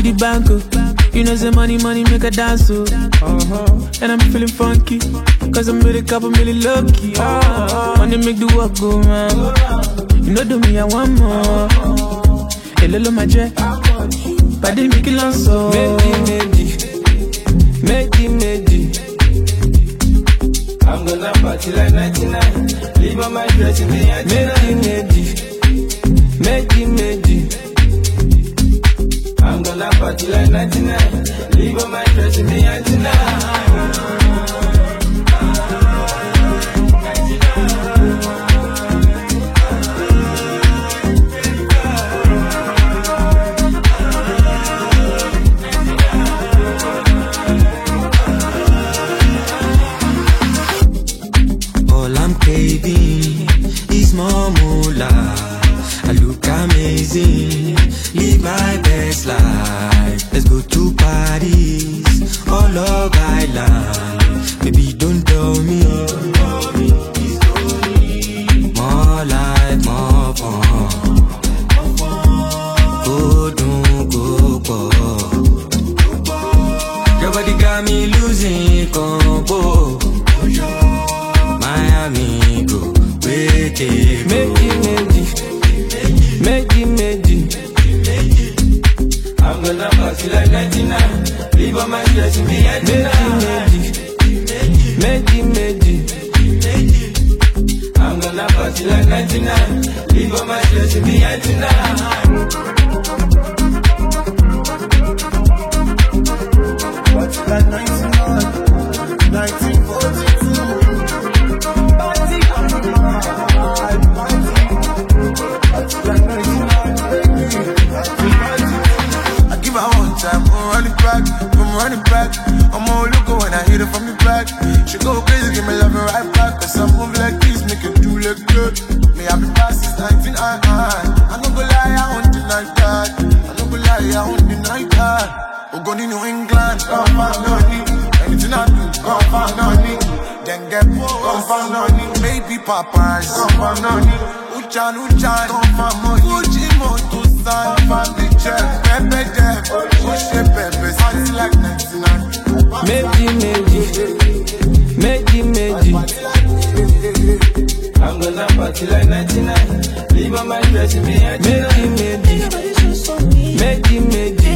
the bank, oh. You know, say money make a dance, oh. And I'm feeling funky, cause I'm with a couple million lucky. Money make the work go round. You know, do me, I want more. Hello, my jet. Body make it long, so. Medi. I'm gonna party like 99. Leave all my dress in the antenna. Medi. I'm gonna party like 99. Leave all my dress in the antenna. Baby, it's more moolah. I look amazing. Live my best life. Let's go to Paris or Love Island. Baby, don't tell me. More life, more fun. Go, don't go, go. Your body got me losing control. Amigo, wait, Medi. I'm gonna party like 99. Leave all my stress in the antenna. Medi. I'm gonna party like 99. Leave all my stress in the antenna. Party like 99, 1942. I'm running back. I'm all looking when I hit it from the back. She go crazy, give me love and right back. Cause I move like this, make it do look good. Me, I've been past since 1999. I don't go lie, I won't deny that. I don't go lie, I won't deny that. We're going to New England, come find on it. Anything I do, come find on it. Then get more, come find on it. Maybe Popeyes, come find on it. Uchan, come find on it. Fujimoto san, find the check. Pepe Jeff, push it, Pepe. Party like 99. Medi. I'm gonna party like 99. Leave all my dress in the antenna. Medi.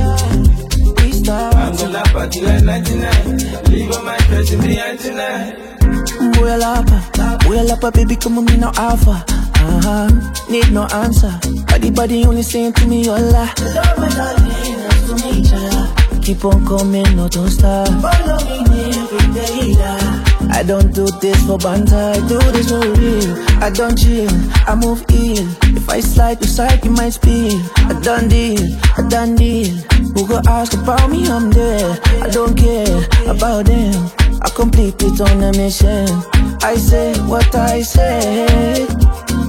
I'm gonna party like 99. Leave all my dress in the antenna. Boy, lapa, baby, come on me now, alpha. Need no answer. Body only saying to me, hola. Love my darling, nice to meet ya. Keep on coming, no don't stop. Follow me every day. I don't do this for banter, I do this for real. I don't chill, I move ill. If I slide to side, you might spill. I done deal. Who go ask about me, I'm there. I don't care about them. I complete it on a mission. I say what I say.